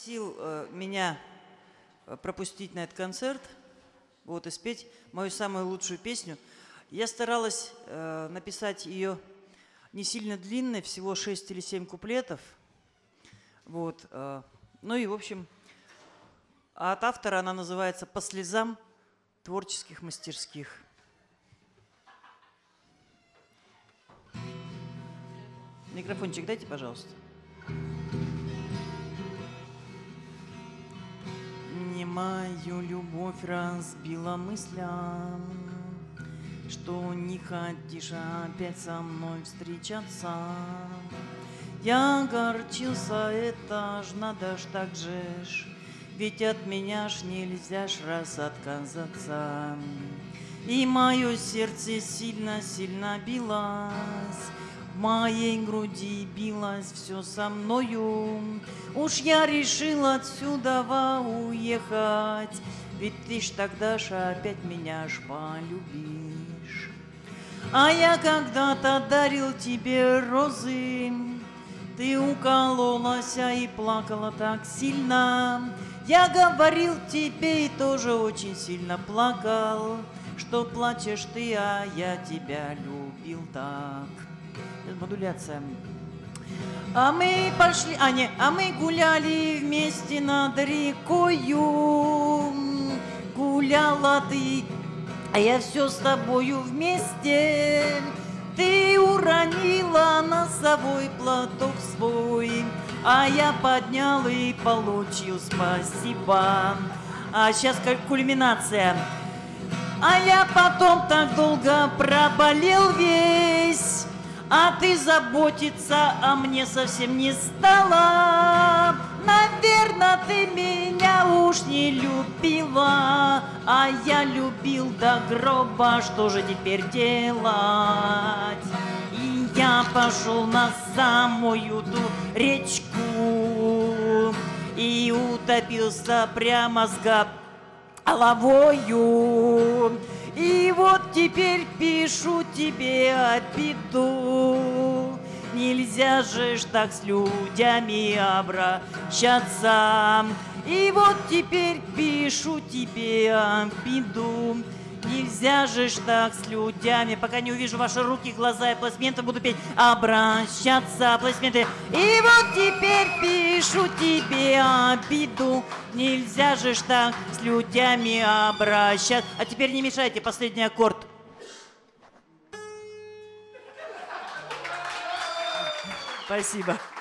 попросил меня пропустить на этот концерт, вот, и спеть мою самую лучшую песню. Я старалась написать ее не сильно длинной, всего 6 или 7 куплетов. Вот, ну и, в общем, от автора она называется «По слезам творческих мастерских». Микрофончик дайте, пожалуйста. Не мою любовь разбила мыслям, что не хотишь опять со мной встречаться. Я огорчился, это ж надо ж так же ж, ведь от меня ж нельзя ж раз отказаться. И мое сердце сильно-сильно билось, в моей груди билось все со мною. Уж я решила отсюда уехать, ведь ты ж тогда ж опять меня ж полюбишь. А я когда-то дарил тебе розы, ты укололась и плакала так сильно. Я говорил тебе и тоже очень сильно плакал, что плачешь ты, а я тебя любил так. Модуляция. А мы пошли, а мы гуляли вместе над рекою. Гуляла ты, а я все с тобою вместе. Ты уронила носовой платок свой, а я поднял и получил спасибо. А сейчас как кульминация. А я потом так долго проболел весь, а ты заботиться о мне совсем не стала. Наверное, ты меня уж не любила, а я любил до гроба, что же теперь делать? И я пошел на самую ту речку и утопился прямо с головою. И вот теперь пишу тебе обиду. Нельзя же ж так с людьми обращаться. И вот теперь пишу тебе обиду. Нельзя же ж так с людьми, пока не увижу ваши руки, глаза и аплодисменты, буду петь, обращаться, аплодисменты. И вот теперь пишу тебе обиду. Нельзя же ж так с людьми обращаться. А теперь не мешайте, последний аккорд. Спасибо.